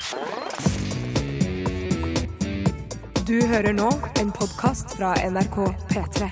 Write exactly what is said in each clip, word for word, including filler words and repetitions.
Du hører nå en podcast fra N R K P tre.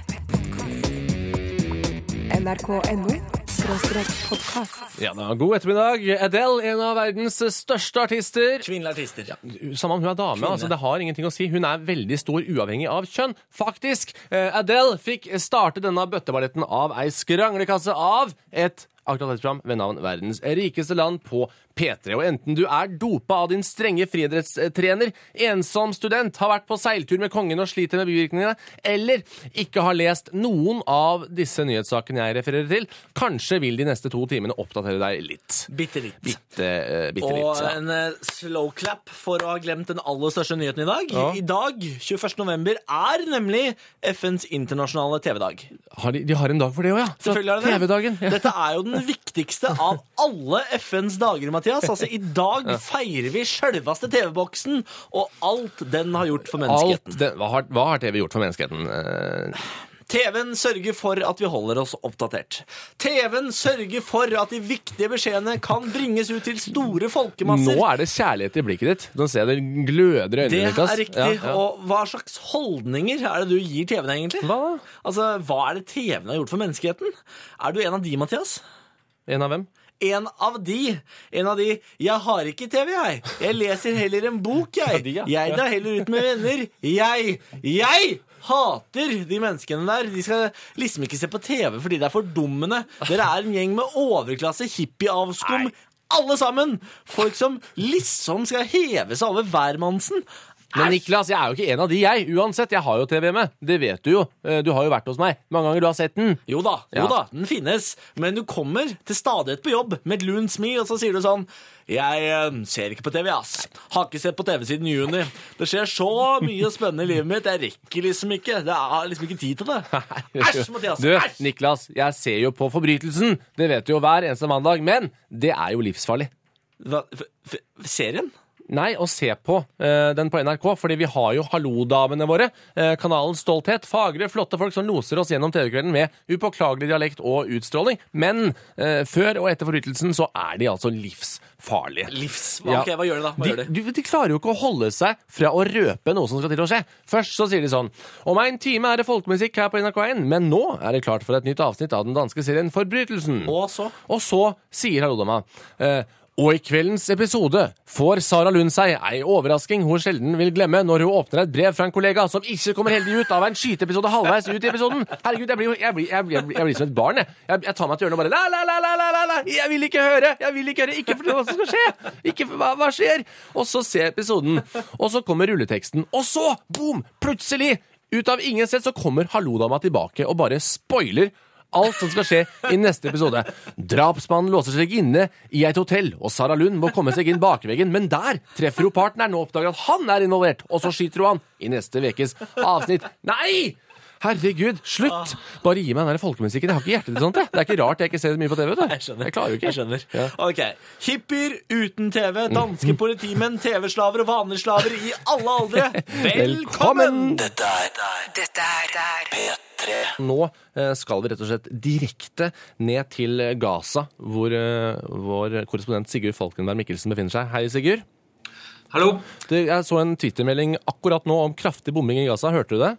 N R K punktum N O skråstrek podcast. Ja da, god ettermiddag. Adele, en av verdens største artister. Kvinnelige artister. Ja. Samme om hun er dame, altså det har ingenting å si. Hun er veldig stor uavhengig av kjønn. Faktisk, eh, Adele fikk starte denne bøtteballetten av ei skranglekasse av et aktualitetsprogram ved navn Verdens rikeste land på P tre. Og enten du er dopa av din strenge friidrettstrener, ensom student, har vært på seiltur med kongen og sliter med bivirkningene, eller ikke har lest noen av disse nyhetssakene jeg refererer til, kanskje vil de neste to timene oppdatere deg litt. Bitte litt. Bitte, uh, bitte og litt, ja. en uh, slow clap for å ha glemt den aller største nyheten i dag. Ja. I dag, tjueførste november, er nemlig F N's internasjonale T V-dag. Har de, de har en dag for det også, ja. Selvfølgelig er det det. T V-dagen. Ja. Dette er jo den viktigste av alle F N's dager, Mathias. Altså, i dag ja. feirer vi selveste T V-boksen og alt den har gjort for menneskeheten. Den, hva, har, hva har T V gjort for menneskeheten? Uh... T V-en sørger for at vi holder oss oppdatert. T V-en sørger for at de viktige beskjedene kan bringes ut til store folkemasser. Nå er det kjærlighet i blikket ditt. Nå ser jeg det gløder i øynene. Det er riktig. Ja, ja. Og hva slags holdninger er det du gir T V-en egentlig? Hva? Altså, hva er det T V-en har gjort for menneskeheten? Er du en av de, Mathias? En av hvem? En av de. En av de. Jeg har ikke T V, jeg. Jeg leser heller en bok, jeg. Jeg drar heller ut med venner. Jeg. Jeg hater de menneskene der. De skal liksom ikke se på T V fordi det er fordummende. Dere er en gjeng med overklasse hippie-avskum. Alle sammen. Folk som liksom skal heve seg over hvermannsen. Men Niklas, jeg er jo ikke en av de, jeg. Uansett, jeg har jo T V med. Det vet du jo. Du har jo vært hos meg. Mange ganger du har sett den. Jo da, jo ja. da, den finnes. Men du kommer til stadighet på jobb med et lunt smil, og så sier du sånn: jeg eh, ser ikke på T V, ass. Har ikke sett på T V siden juni. Det skjer så mye spennende i livet mitt. Jeg rekker liksom ikke. Det er liksom ikke tid til det. Æsj, Mathias. Du, æsj! Niklas, jeg ser jo på forbrytelsen. Det vet du jo hver eneste mandag. Men det er jo livsfarlig. Hva? F- f- serien? Nei, å se på uh, den på N R K, fordi vi har jo Hallo-damene våre, uh, kanalens stolthet, fagre, flotte folk som loser oss gjennom T V-kvelden med upåklagelig dialekt og utstråling, men uh, før og etter forbrytelsen så er de altså livsfarlige. Livs... Ok, hva gjør de da? Hva de, gjør de? De, de klarer jo ikke å holde seg fra å røpe noe som skal til å skje. Først så sier de sånn: om en time er det folkemusikk her på N R K en, men nå er det klart for et nytt avsnitt av den danske serien Forbrytelsen. Og så? Og så sier Hallo-dama uh, og i kveldens episode får Sara Lund seg ei overrasking hun sjelden vil glemme når hun åpner et brev fra en kollega som ikke kommer heldig ut av en skyteepisode halvveis ut i episoden. Herregud, jeg blir, jeg blir, jeg blir, jeg blir, jeg blir som et barn, jeg. Jeg, jeg tar meg til hjørnet og bare la, la, la, la, la, la, la. Jeg vil ikke høre, jeg vil ikke høre, ikke for hva som skal skje. Ikke for hva, hva skjer? Og så ser episoden, og så kommer rulleteksten, og så, boom, plutselig, ut av ingen sett så kommer Hallo-dama tilbake og bare spoiler alt som skal skje i neste episode. Drapsmannen låser seg inne i et hotell, og Sara Lund må komme seg inn bakveggen, men der treffer hun partneren og oppdager at han er involvert, og så skyter hun han i neste vekes avsnitt. Nei! Herregud, slutt! Bare gi meg den der folkemusikken. Jeg har ikke hjerte til sånt, jeg. Det er ikke rart jeg ikke ser så mye på T V, vet du. Jeg skjønner. Jeg klarer jo ikke. Jeg skjønner. Ja. Ok. Hippier uten T V, danske politimenn, T V-slaver og vanlige slaver i alle aldre. Velkommen! Dette er, Dette er P tre. Nå eh, skal vi rett og slett direkte ned til Gaza, hvor eh, vår korrespondent Sigurd Falkenberg Mikkelsen befinner seg. Hei, Sigurd. Hallo. Du, jeg så en Twitter-melding akkurat nå om kraftig bombing i Gaza. Hørte du det?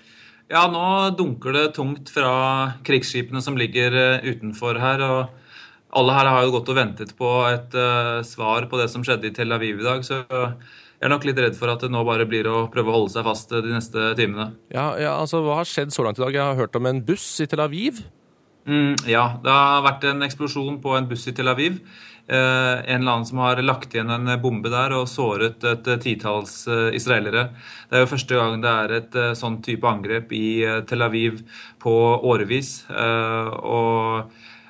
Ja, nå dunker det tungt fra krigsskipene som ligger uh, utenfor her, og alle her har jo gått og ventet på et uh, svar på det som skjedde i Tel Aviv i dag, så uh, jeg er nok litt redd for at det nå bare blir å prøve å holde seg fast uh, de neste timene. Ja, ja, altså, hva har skjedd så langt i dag? Jeg har hørt om en buss i Tel Aviv. Mm, ja, det har vært en eksplosjon på en buss i Tel Aviv. Eh, en eller annen som har lagt igjen en bombe der og såret et titalls eh, israelere. Det er jo første gang det er et eh, sånn type angrep i eh, Tel Aviv på årevis. Eh, og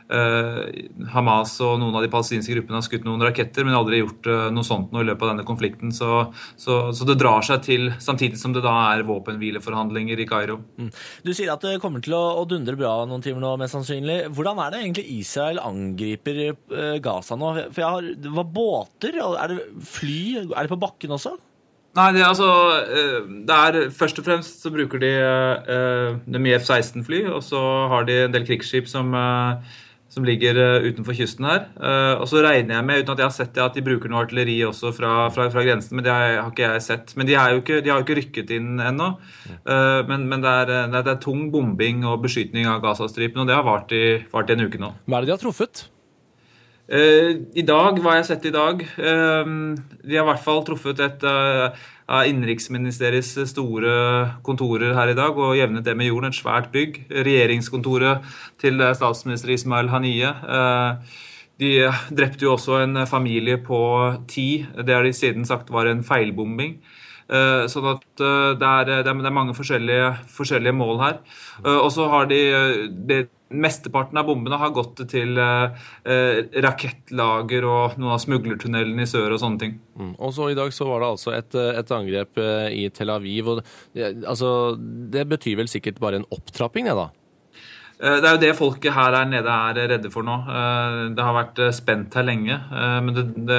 eh, Hamas og noen av de palestinske gruppene har skutt noen raketter, men aldri gjort eh, noe sånt nå i løpet av denne konflikten. Så, så, så det drar seg til, samtidig som det da er våpenhvileforhandlinger i Kairo. Mm. Du sier at det kommer til å, å dundre bra noen timer nå, mest sannsynlig. Hvordan er det egentlig Israel angriper uh, Gaza nå? For jeg har, det var båter, er det fly, er det på bakken også? Nei, det, altså, det er først og fremst så bruker de uh, de F seksten fly, og så har de en del krigsskip som, uh, som ligger uh, utenfor kysten her. Uh, og så regner jeg med, uten at jeg har sett det, at de bruker noe artilleri også fra, fra, fra grensen, men det har, har ikke jeg sett. Men de, er jo ikke, de har jo ikke rykket inn ennå. Uh, men men det, er, det, er, det er tung bombing og beskytning av Gazastripen, og det har vart i, vart i en uke nå. Hva er det de har truffet? Uh, I dag, hva jeg har sett i dag, uh, de har i hvert fall truffet et uh, av innenriksministeriets store kontorer her i dag, og jevnet det med jorden, et svært bygg. Regjeringskontoret til statsminister Ismail Haniyeh. Uh, de drepte jo også en familie på ti, det har de siden sagt var en feilbombing. Uh, sånn at uh, det, er, det, er, det er mange forskjellige, forskjellige mål her. Uh, og så har de, det, mesteparten av bombene har gått til uh, uh, rakettlager og noen av smuglertunnelene i sør og sånne ting. Mm. Og så i dag så var det altså et, et angrep uh, i Tel Aviv, og det, altså, det betyr vel sikkert bare en opptrapping, det da? Uh, det er jo det folket her er nede er redde for nå. Uh, det har vært spent her lenge, uh, men det... det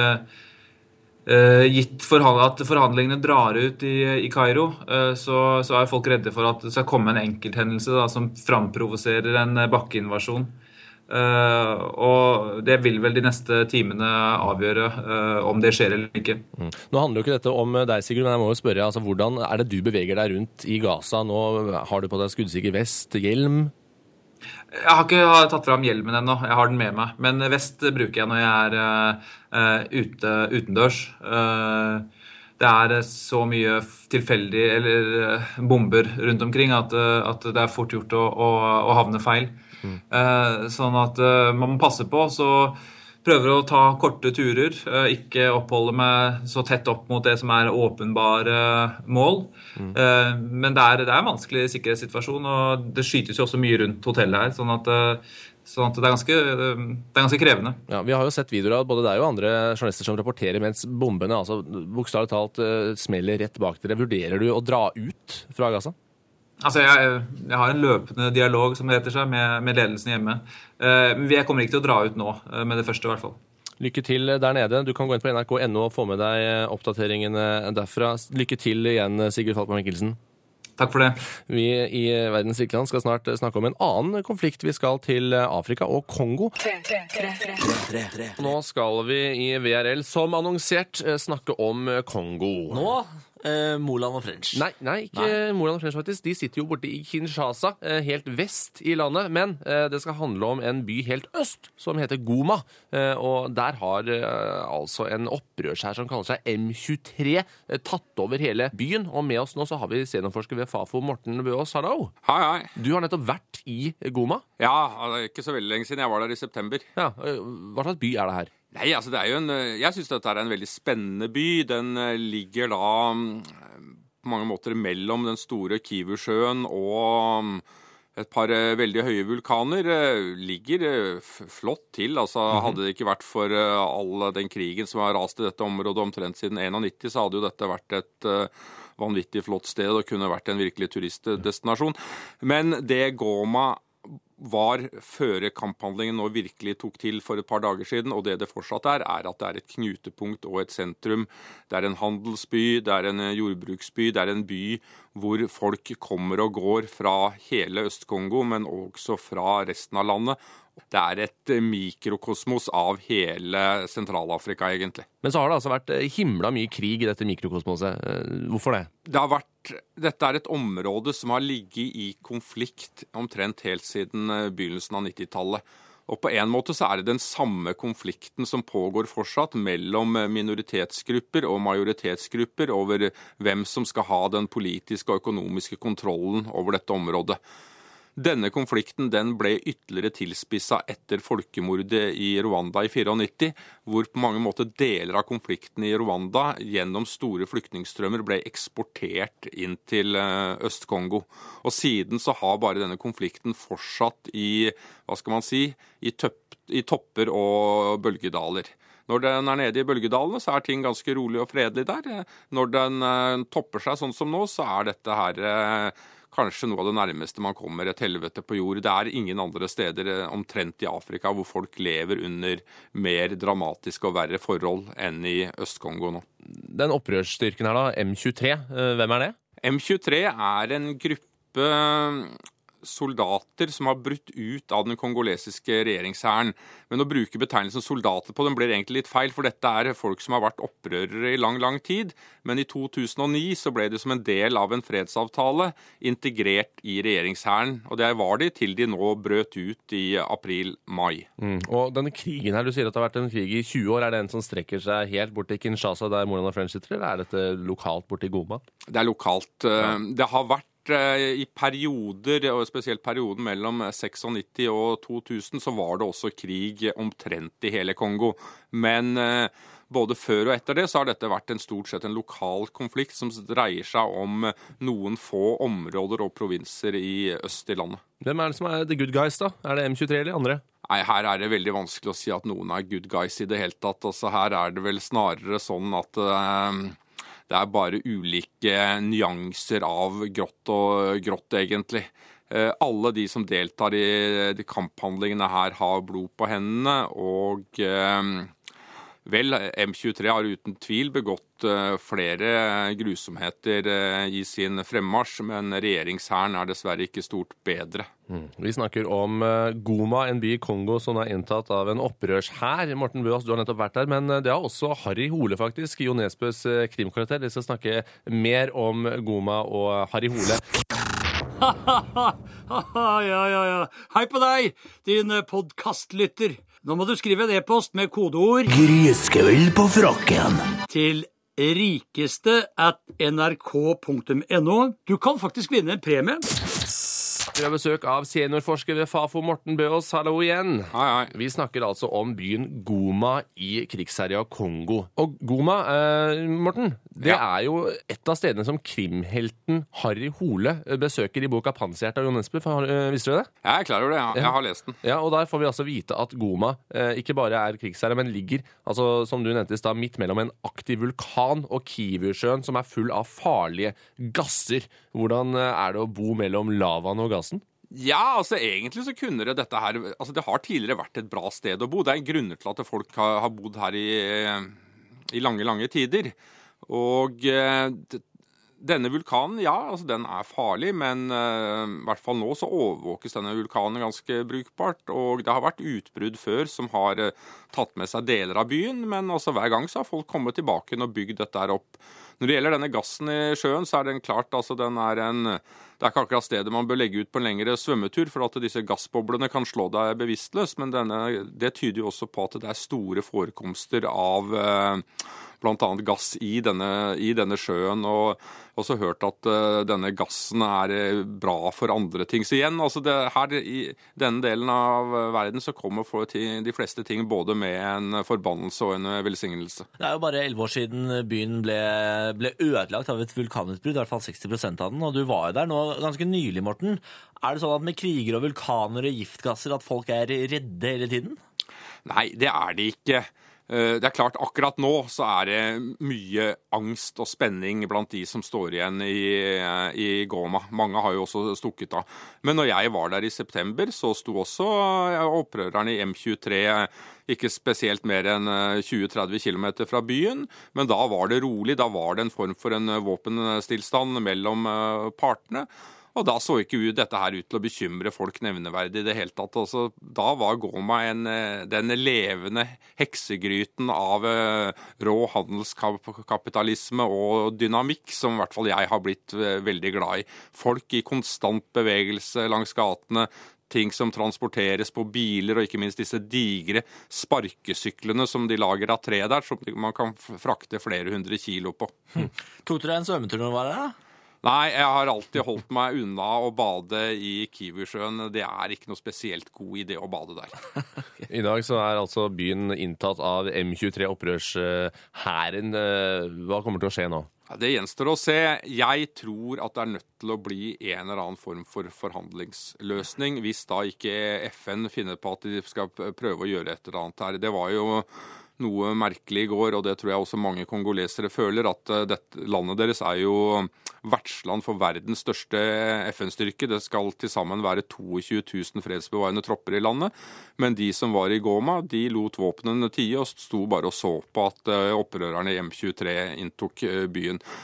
Uh, gitt forhold, at forhandlingene drar ut i, i Kairo, uh, så, så er folk redde for at det skal komme en enkelthendelse da, som framprovoserer en bakkeinvasjon. Uh, og det vil vel de neste timene avgjøre uh, om det skjer eller ikke. Mm. Nå handler jo ikke dette om deg, Sigurd, men jeg må jo spørre, altså, hvordan er det du beveger deg rundt i Gaza? Nå har du på deg skuddsikker vest, hjelm? Jeg har ikke tatt fram hjelmen ennå, jeg har den med meg, men vest bruker jeg når jeg er uh, ute, utendørs. Uh, det er så mye tilfeldig eller uh, bomber rundt omkring at, uh, at det er fort gjort å, å, å havne feil. Mm. Uh, sånn at uh, man må passe på, så prøver å ta korte turer, uh, ikke oppholde meg så tett opp mot det som er åpenbare mål. Mm. Uh, men det er, det er en vanskelig sikkerhetssituasjon, og det skytes jo også mye rundt hotellet her, sånn at, uh, sånn at det, er ganske, uh, det er ganske krevende. Ja, vi har jo sett videoer av både deg og andre journalister som rapporterer mens bombene, altså bokstavelig talt, uh, smeller rett bak dere. Vurderer du å dra ut fra Gaza? Altså, jeg, jeg har en løpende dialog, som det heter seg, med, med ledelsen hjemme. Uh, men jeg kommer ikke til å dra ut nå, uh, med det første i hvert fall. Lykke til der nede. Du kan gå inn på N R K punktum N O og få med deg oppdateringene derfra. Lykke til igjen, Sigurd Falkmann Mikkelsen. Takk for det. Vi i Verdens Rikland skal snart snakke om en annen konflikt. Vi skal til Afrika og Kongo. Nå skal vi i V R L, som annonsert, snakke om Kongo. Nå? Eh, Moland og French. Nei, nei ikke nei. Moland og French faktisk. De sitter jo borte i Kinshasa, eh, helt vest i landet. Men eh, det skal handle om en by helt øst, som heter Goma. Eh, og der har eh, altså en opprørshær som kaller seg M tjuetre eh, tatt over hele byen. Og med oss nå så har vi seniorforsker ved Fafo, Morten Bøås. Hallo. Hei, hei. Du har nettopp vært i Goma. Ja, det er ikke så veldig lenge siden. Jeg var der i september. Ja, hva slags by er det her? Nei, altså det er jo en, jeg synes dette er en veldig spennende by. Den ligger da på mange måter mellom den store Kivu-sjøen og et par veldig høye vulkaner. Ligger flott til. Altså hadde det ikke vært for all den krigen som har rast i dette området omtrent siden nittien, så hadde jo dette vært et vanvittig flott sted og kunne vært en virkelig turistdestinasjon. Men det Goma var før kamphandlingen nå virkelig tok til for et par dager siden, og det det fortsatt er, er at det er et knutepunkt og et sentrum. Det er en handelsby, det er en jordbruksby, det er en by hvor folk kommer og går fra hele Øst-Kongo, men også fra resten av landet. Det er et mikrokosmos av hele Sentral-Afrika, egentlig. Men så har det altså vært himla mye krig i dette mikrokosmoset. Hvorfor det? Det har vært, dette er et område som har ligget i konflikt omtrent helt siden begynnelsen av nittitallet. Og på en måte så er det den samme konflikten som pågår fortsatt mellom minoritetsgrupper og majoritetsgrupper over hvem som skal ha den politiske og økonomiske kontrollen over dette området. Denne konflikten den ble ytterligere tilspisset etter folkemordet i Rwanda i nittifire, hvor på mange måter deler av konflikten i Rwanda gjennom store flyktningstrømmer ble eksportert inn til Øst-Kongo. Og siden så har bare denne konflikten fortsatt i, hva skal man si, i, tøpp, i topper og bølgedaler. Når den er nede i bølgedalene, så er ting ganske rolig og fredelig der. Når den topper seg sånn som nå, så er dette her kanskje noe av det nærmeste man kommer et helvete på jord. Det er ingen andre steder omtrent i Afrika hvor folk lever under mer dramatiske og verre forhold enn i Øst-Kongo nå. Den opprørsstyrken her da, M tjuetre, hvem er det? M tjuetre er en gruppe soldater som har brutt ut av den kongolesiske regjeringshæren. Men å bruke betegnelsen soldater på dem blir egentlig litt feil, for dette er folk som har vært opprørere i lang, lang tid. Men i to tusen og ni så ble det som en del av en fredsavtale integrert i regjeringshæren. Og det var de til de nå brøt ut i april-mai. Mm. Og denne krigen her, du sier at det har vært en krig i tjue år. Er det en som strekker seg helt bort til Kinshasa, der Moran og French sitter, eller er dette lokalt bort til Goma? Det er lokalt. Det har vært i perioder, og spesielt perioden mellom nittiseks og to tusen, så var det også krig omtrent i hele Kongo. Men både før og etter det så har dette vært en stort sett en lokal konflikt som dreier seg om noen få områder og provinser i øst i landet. Hvem er det som er the good guys da? Er det M tjuetre eller andre? Nei, her er det veldig vanskelig å si at noen er good guys i det hele tatt. Altså, her er det vel snarere sånn at uh, det er bare ulike nyanser av grått og grått, egentlig. Uh, alle de som deltar i de kamphandlingene her har blod på hendene, og uh, vel, M tjuetre har uten tvil begått uh, flere grusomheter uh, i sin fremmarsj, men regjeringshæren er dessverre ikke stort bedre. Mm. Vi snakker om uh, Goma, en by i Kongo som er inntatt av en opprørshær. Morten Bøås, du har nettopp vært der, men det har også Harry Hole faktisk, Jo Nesbøs uh, krimkarakter. Vi skal snakke mer om Goma og Harry Hole. ja, ja, ja. Hei på deg, din podcastlytter. Nå må du skrive en e-post med kodeord Gryskøll på frakken til rikeste at nrk punktum no. Du kan faktisk vinne en premie. Vi har besøk av seniorforsker ved Fafo, Morten Bøås. Hallo igjen. Hei, hei. Vi snakker altså om byen Goma i krigsherja Kongo. Og Goma, eh, Morten, det Ja. er jo et av stedene som krimhelten Harry Hole besøker i boka Panserhjerte av Jo Nesbø. Uh, visste du det? Jeg er klar over det, jeg, jeg har lest den. Ja, og der får vi altså vite at Goma eh, ikke bare er krigsherre, men ligger, altså som du nevnte i stad, midt mellom en aktiv vulkan og Kivu-sjøen som er full av farlige gasser. Hvordan eh, er det å bo mellom lavaen og gassen? Ja, altså egentlig så kunne det dette her, altså det har tidligere vært et bra sted å bo. Det er en grunn til at folk har, har bodd her i, i lange, lange tider. Og eh, denne vulkanen, ja, altså den er farlig, men eh, i hvert fall nå så overvåkes denne vulkanen ganske brukbart. Og det har vært utbrudd før som har eh, tatt med seg deler av byen, men også hver gang så har folk kommet tilbake og bygd dette her opp. Når det gjelder denne gassen i sjøen, så er den klart, altså den er en, det er ikke akkurat stedet man bør legge ut på en lengre svømmetur, for at disse gassboblene kan slå deg bevisstløs, men denne, det tyder jo også på at det er store forekomster av eh, blant annet gass i denne, i denne sjøen, og også hørt at uh, denne gassen er uh, bra for andre ting. Så igjen, altså det, her i denne delen av verden så kommer for ting, de fleste ting både med en forbannelse og en velsignelse. Det er jo bare elleve år siden byen ble, ble ødelagt av et vulkanutbrudd, i hvert fall seksti prosent av den, og du var jo der nå ganske nylig, Morten. Er det sånn at med kriger og vulkaner og giftgasser at folk er redde hele tiden? Nei, det er det ikke. Det er klart, akkurat nå så er det mye angst og spenning blant de som står igjen i, i Goma. Mange har jo også stukket av. Men når jeg var der i september, så sto også opprørerne i M tjuetre ikke spesielt mer enn tjue til tretti kilometer fra byen, men da var det rolig. Da var det en form for en våpenstillstand mellom partene. Og da så ikke dette her ut til å bekymre folk nevneverdig i det hele tatt. Altså, da var Goma en, den levende heksegryten av rå handelskapitalisme og dynamikk, som i hvert fall jeg har blitt veldig glad i. Folk i konstant bevegelse langs gatene, ting som transporteres på biler, og ikke minst disse digre sparkesyklene som de lager av tre der, som man kan frakte flere hundre kilo på. Hm. Tok du deg en svømmetur når du var der, da? Nei, jeg har alltid holdt meg unna å bade i Kivu-sjøen. Det er ikke noe spesielt god idé å bade der. I dag så er altså byen inntatt av M tjuetre opprørshæren. Hva kommer til å skje nå? Ja, det gjenstår å se. Jeg tror at det er nødt til å bli en eller annen form for forhandlingsløsning, hvis da ikke F N finner på at de skal prøve å gjøre et eller annet her. Det var jo noe merkelig i går, og det tror jeg også mange kongolesere føler, at dette landet deres er jo vertsland for verdens største F N-styrke. Det skal til sammen være tjueto tusen fredsbevarende tropper i landet, men de som var i Goma, de lot våpnene tie og sto bare og så på at opprørerne i M tjuetre inntok byen.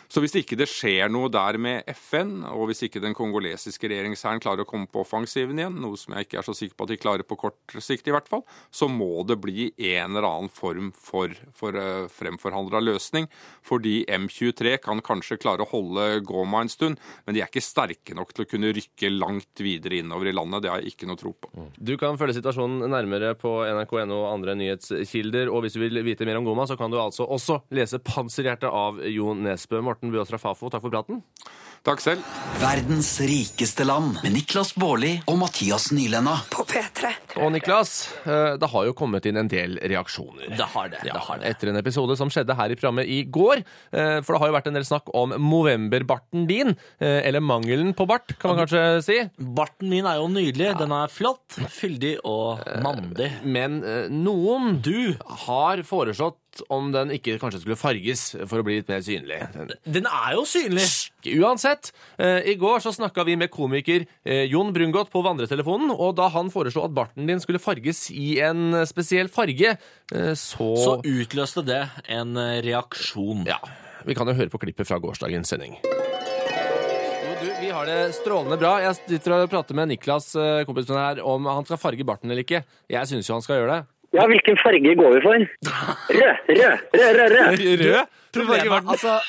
Så hvis ikke det skjer noe der med F N, og hvis ikke den kongolesiske regjeringshæren klarer å komme på offensiven igjen, noe som jeg ikke er så sikker på at de klarer på kort sikt i hvert fall, så må det bli en eller annen form for, for uh, fremforhandlet løsning, fordi M tjuetre kan kanskje klare å holde Goma en stund, men de er ikke sterke nok til å kunne rykke langt videre innover i landet. Det har jeg ikke noe tro på. Du kan følge situasjonen nærmere på N R K punkt N O og andre nyhetskilder, og hvis du vil vite mer om Goma, så kan du altså også lese Panserhjerte av Jo Nesbø. Morten Buaas fra Fafo, takk for praten. Takk selv. Verdens rikeste land med Niklas Baarli og Mathias Nylenna. På P tre. Og Niklas, det har jo kommet inn en del reaksjoner. Det har det, det har det. Etter en episode som skjedde her i programmet i går, for det har jo vært en del snakk om Movember-barten din, eller mangelen på bart, kan man kanskje si. Barten min er jo nydelig. Den er flott, fyldig og mandig. Men noen Du har foreslått om den ikke kanskje skulle farges for å bli litt mer synlig. Den er jo synlig. Uansett, i går så snakket vi med komiker Jon Brungot på vandretelefonen, og da han foreslo at barten din skulle farges i en spesiell farge, så... Så utløste det en reaksjon. Ja, vi kan jo høre på klippet fra gårsdagens sending. Jo, du, vi har det strålende bra. Jeg sitter og prater med Niklas, kompisen her, om han skal farge barten eller ikke. Jeg synes jo han skal gjøre det. Ja, hvilken farge går vi for? Rød, rød, rød, rød, rød. Rød? Problemet, altså...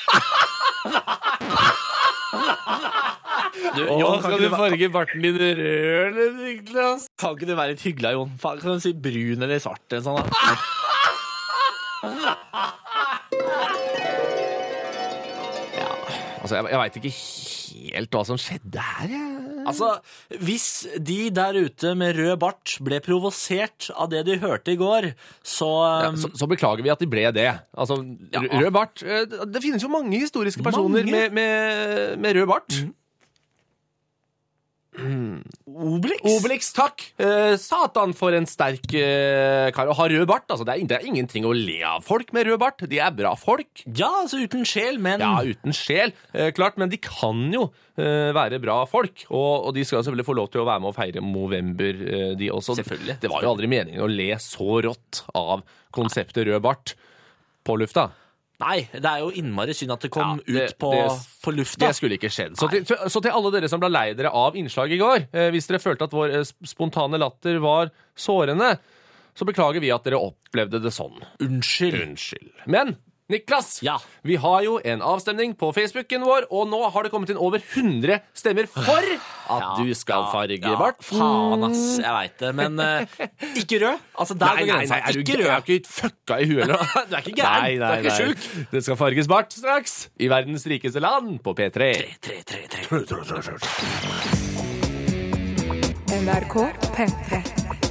Du, Åh, Jon, skal kan du du farge barten din rød, eller Niklas? Kan ikke du være litt hyggelig, Jon? Faen, kan du si brun eller svart eller sånn da? Ja, altså jeg, jeg vet ikke helt hva som skjedde her. Jeg... Altså, hvis de der ute med rød bart ble provosert av det de hørte i går, så... Ja, så, så beklager vi at de ble det. Altså, Ja. rød bart, eh, det finnes jo mange historiske personer Mange? med, med, med rød bart. Obelix? Obelix, takk. Eh, satan for en sterk eh, kar å ha rød bart. Altså, det, er, det er ingenting å le av folk med rød bart. De er bra folk. Ja, altså uten sjel, men... Ja, uten sjel. Eh, klart, men de kan jo eh, være bra folk. Og, og de skal selvfølgelig få lov til å være med og feire Movember, eh, de også. Selvfølgelig. Det var jo aldri meningen å le så rått av konseptet rød bart på lufta. Nei, det er jo innmari synd at det kom Ja, det- ut på, det- på lufta. Det skulle ikke skjedd. Så til, så til alle dere som ble lei dere av innslag i går, eh, hvis dere følte at vår eh, spontane latter var sårende, så beklager vi at dere opplevde det sånn. Unnskyld. Unnskyld. Men, Niklas, Ja. vi har jo en avstemning på Facebooken vår, og nå har det kommet inn over hundre stemmer for at Ja, du skal ja, farge ja, bart. Faen, ass. Jeg vet det. Men eh, ikke rød. Altså, der Nei, går nei, grensa. nei, er du Ikke gæren? Jeg er rød. ikke fucka i huet, eller? Du er ikke gæren. Nei, nei, Du er ikke nei. sjuk. Det skal farges bart straks i verdens rikeste land på P tre. Tre, tre, tre. N R K P tre.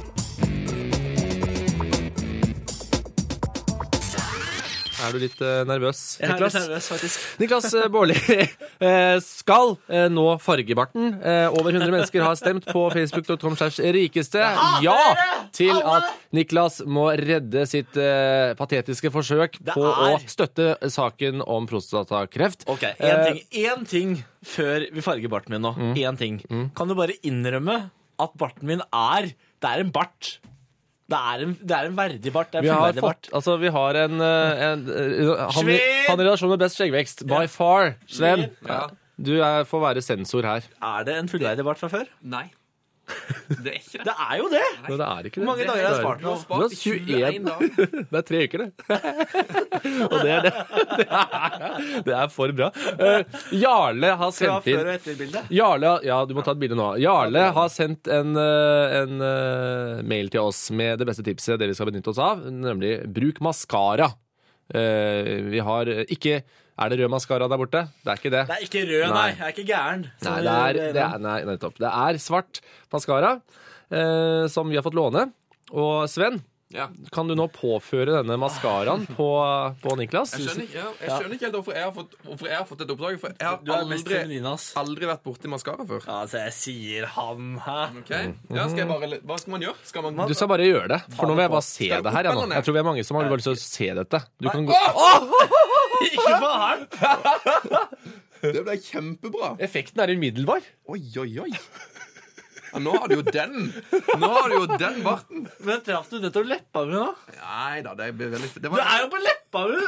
Er du litt eh, nervøs, Jeg er litt Niklas? nervøs, faktisk. Niklas eh, Baarli eh, skal eh, nå farge barten. Eh, over hundre mennesker har stemt på facebook punktum com slash rikeste. Ja til at Niklas må redde sitt eh, patetiske forsøk Det på å er- støtte saken om prostatakreft. Ok, Eh, en ting, en ting før vi farger barten min nå. En ting. Kan du bare innrømme at barten min er Det er en bart. Det er en, det er en verdig bart. Det er Vi en har, fullverdig fått, bart. altså, vi har en, eh, en eh, han, Sven! han i relasjon med best skjeggvekst. By far. Sven, Ja. du er, får være sensor her. Er det en fullverdig bart fra før? Nei. Det er ikke det. Det er jo det! Men det er ikke det. Hvor mange dager har jeg Det er- spart nå? Du har tjueen dager. Det er tre uker, det. Og det er det. Det er, det er for bra. Eh, Jarle har Fra sendt før inn og etter bildet. Jarle, ja, du må ta et bilde nå. Jarle har sendt en, eh, en eh, mail til oss med det beste tipset det vi skal benytte oss av, nemlig bruk maskara. Eh, vi har ikke Er det rød maskara der borte? Det er ikke det. Det er ikke rød, nei. Nei. Jeg er ikke gæren. Nei, det er, det er, nei, nettopp. Det er svart maskara eh, som vi har fått låne. Og Sven, Ja. kan du nå påføre denne maskaraen på, på Niklas? Jeg skjønner, ikke, ja, jeg skjønner ikke helt hvorfor jeg har fått, hvorfor jeg har fått dette oppdraget. For jeg har Du er mest aldri, feminin, ass. aldri vært borti maskara før. Ja, altså, jeg sier han, hæ? Ok? Ja, skal jeg bare, hva skal man gjøre? Skal man... Du skal bare gjøre det, for nå vil jeg bare se Skal jeg det her. opp Jeg, nå. eller ned? jeg tror vi er mange som har bare lyst til å se dette. Du kan gå... Ikke på han! Det ble kjempebra. Effekten er umiddelbar. Oi, oi, oi. Ja, nå har du jo den. Nå har du jo den barten. Men traff du nettopp leppa mi nå? Nei da, det blir veldig... Det Du er jo på leppa mi!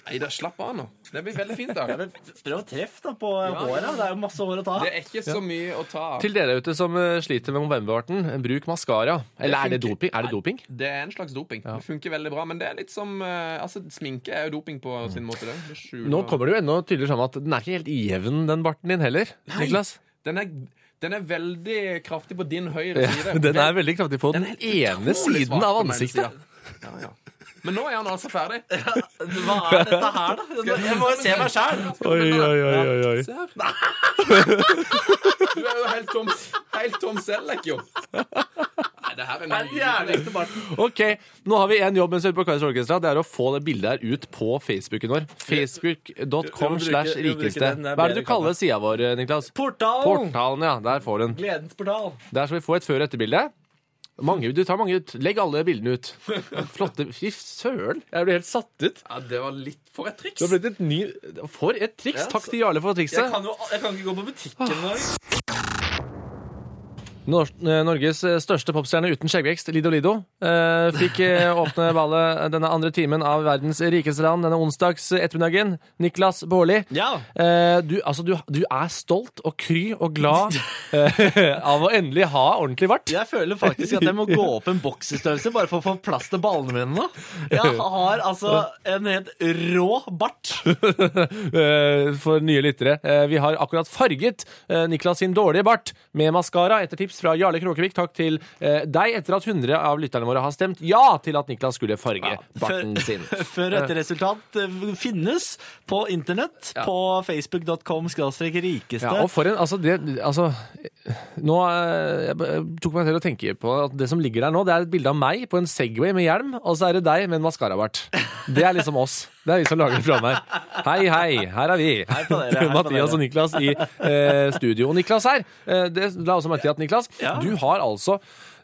Nei, da slapp av nå. Det blir veldig fint da. Prøv å treffe da på håret. Det er jo masse hår å ta. Det er ikke så mye å ta av. Til dere ute som uh, sliter med novembervarten, bruk mascara. Eller er det doping? Er det doping? Det er en slags doping. Ja. Det funker veldig bra, men det er litt som uh, altså, sminke er jo doping på sin måte. Det. Det skjuler... Nå kommer det jo enda tydeligere sammen at den er ikke helt jevn, den barten din heller, Nei, Niklas. Den er, den er veldig kraftig på din høyre side. Ja, den er veldig kraftig på den, den ene siden av ansiktet. Ja, ja. Men nå er han altså ferdig. Ja, hva er dette her, da? Jeg må jo se meg selv. Oi, oi, oi, oi, oi. Se her. Du er jo helt tom, helt tom selv, ikke jo. Nei, det her er den jævligste barten. Ok, nå har vi en jobb mens vi er på Kaisers Orkestra. Det er å få det bildet her ut på Facebooken vår. Facebook dot com slash rikeste. Hva er det du kaller siden vår, Niklas? Portalen. Portalen, ja. Der får du den. Gledens portal. Der skal vi få et før- og etterbilde. Mange, du tar mange ut. Legg alle bildene ut. Flotte. Fy søren. Jeg ble helt satt ut. Ja, det var litt for et triks. Det har blitt et ny... For et triks. Ja, Takk til Jarle for trikset. Jeg kan jo jeg kan ikke gå på butikken nå. Nor Norges største popstjerne uten skjeggvekst, Lido Lido, eh, fikk eh, åpne ballet denne andre timen av verdens rikeste land denne onsdags ettermiddagen. Niklas Baarli. Ja. Eh, du, altså, du, du er stolt og kry og glad eh, av å endelig ha ordentlig vart. Jeg føler faktisk at jeg må gå opp en boksestørrelse bare for å få plass til ballene mine nå. Jeg har altså en helt rå bart. For nye lyttere. Eh, vi har akkurat farget eh, Niklas sin dårlige bart med mascara etter tips fra Jarle Kråkevik. Takk til eh, deg etter at hundre av lytterne våre har stemt ja til at Niklas skulle farge ja, barten før, sin. Før dette resultat finnes på internett ja. På facebook dot com skråstrek rikeste. Ja, og for en, altså det, altså nå jeg tok meg til å tenke på at det som ligger der nå, det er et bilde av meg på en Segway med hjelm, og så er det deg med en mascarabart. Det er liksom oss. Det er vi som lager program her. Hei, hei, her er vi. Hei på dere, hei på Mathias dere. Og Niklas i eh, studio. Og Niklas her, eh, det la også merke til at Niklas, ja. du har altså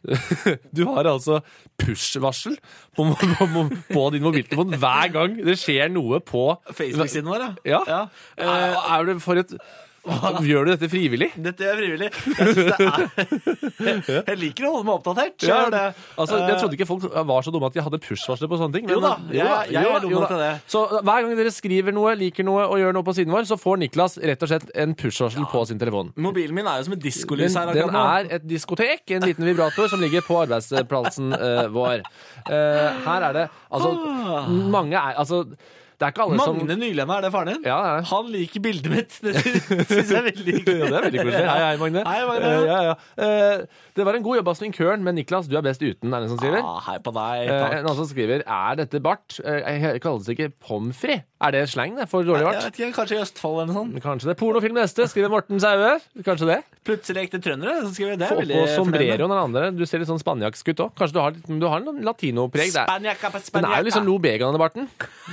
du har altså push-varsel på, på, på din mobiltelefon hver gang det skjer noe på Facebook-siden vår, ja. Ja. ja. Er, er det for et Gjør du dette frivillig? Dette er frivillig. Jeg synes det er Jeg liker å holde meg oppdatert. Ja, det. Altså, jeg trodde ikke folk var så dumme at de hadde push-varsler på sånne ting. Men, jo da, jeg, jeg, jeg er dum til det. Så hver gang dere skriver noe, liker noe og gjør noe på siden vår, så får Niklas rett og slett en push-varsel ja. På sin telefon. Mobilen min er jo som et diskolys her. Den er et diskotek, en liten vibrator som ligger på arbeidsplassen uh, vår. Uh, her er det, altså, ah. mange er, altså det er ikke alle Magne som... Nylenda, er det faren din? Ja, det er det. Han liker bildet mitt. Det synes jeg er veldig hyggelig. Ja, det er veldig koselig. Hei, hei, Magne. Hei, Magne. Uh, ja, ja. Uh, det var en god jobb av sminkøren, men Niklas, du er best uten, er det som skriver? Ah, hei på deg, takk. Uh, en annen som skriver, er dette bart? Uh, jeg kaller det ikke pomfri. Er det slang det, for dårlig bart? Jeg vet ikke, kanskje i Østfold eller noe sånt. Kanskje det. Pornofilm neste, skriver Morten Saue. Kanskje det. Plutselig ekte trøndere, så skriver jeg det. Få på sombrero den andre. Du ser litt sånn spanjakskutt også. Kanskje du har, du har en latinopreg der. Spanjaka på spanjaka. Den er jo liksom Lo Began av barten.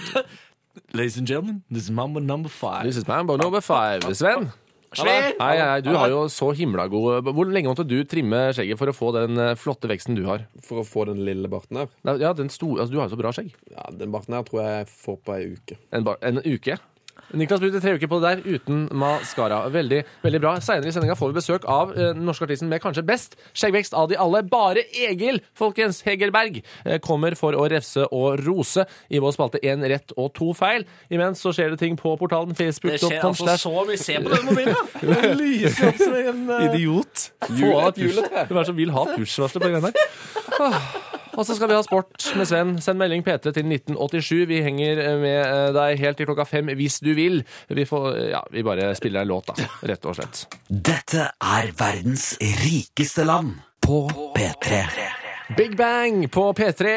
Ladies and gentlemen, this is Mambo number five. This is Mambo number five. Sven? Hei, hei, hei, du har jo så himla god... Hvor lenge måtte du trimme skjegget for å få den flotte veksten du har? For å få den lille barten her? Ja, den store, altså, du har jo så bra skjegg. Ja, den barten her tror jeg jeg får på ei uke. En, bar, en uke? Niklas brukte tre uker på det der uten mascara. Veldig, veldig bra. Senere i sendinga får vi besøk av eh, den norske artisten med kanskje best skjeggvekst av de alle. Bare Egil, folkens, Hegerberg, eh, kommer for å refse og rose i vår spalte en rett og to feil. Imens så skjer det ting på portalen facebook punktum com. Det skjer altså så mye. Se på den mobilen, da! Det lyser opp som en uh, idiot. Få av push. Hvem er det som vil ha push-varsler på den der? Ah. Og så skal vi ha sport med Sven. Send melding P tre til nitten åttisju. Vi henger med deg helt til klokka fem hvis du vil. Vi, får, ja, vi bare spiller en låt, da. Rett og slett. Dette er verdens rikeste land på P tre. Big Bang på P tre.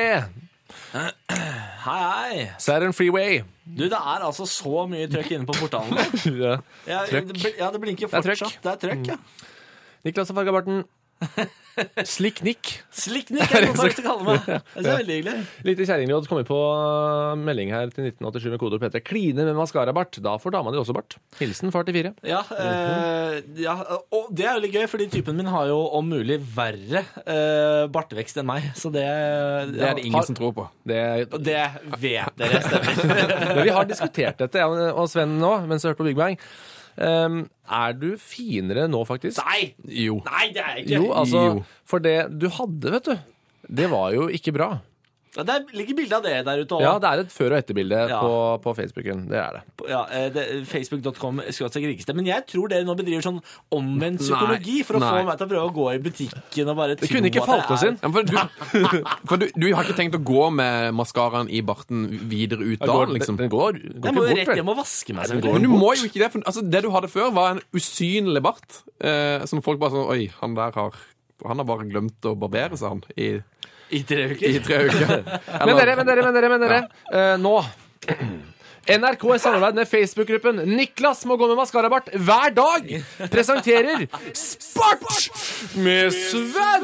Hei, hei. Saturn Freeway. Du, det er altså så mye trøkk inne på portalen. Ja, ja, det, ja, det blinker fortsatt. Det er trøkk, ja. Niklas og Fargabarten. Slick Nick. Slick Nick er det folk skal kalle meg. Det er veldig hyggelig. Litt i kjæringråd kommer på melding her til nitten åttisju med kodeord P tre. Kline med mascara-bart. Da får dama di også bart. Hilsen far til fire. Ja, eh, ja, og det er jo litt gøy, fordi typen min har jo om mulig verre eh, bartevekst enn meg. Så det, det er det ingen har, som tror på. Det, det vet dere stemmer. Men vi har diskutert dette, jeg og Sven nå, mens vi hørte på Big Bang. Um, er du finere nå, faktisk? Nei! Jo. Nei, det er jeg ikke. Jo, altså, jo. for det du hadde, vet du, det var jo ikke bra. Ja, det ligger bilde av det der ute også. Ja, det er et før- og etterbilde Ja. på, på Facebooken. Det er det. Ja, Facebook punktum com skråstrek rikeste. Men jeg tror dere nå bedriver sånn omvendt psykologi for å Nei. få meg til å prøve å gå i butikken og bare tro Det kunne ikke at falt jeg oss inn. Ja, for du, for du, du har ikke tenkt å gå med maskaraen i barten videre ut da, liksom? Den går, går Jeg må jo ikke rett bort, vel? hjem og vaske meg. den selv. Men du må jo ikke det, for altså, det du hadde før var en usynlig bart, eh, som folk bare sånn, oi, han der har, han har bare glemt å barbere seg, han, i, I tre uker. i tre uker. Men dere, men dere, men dere, men dere. Eh, nå N R K i samarbeid med Facebook-gruppen Niklas må gå med maskarabart hver dag presenterer Sport med Sven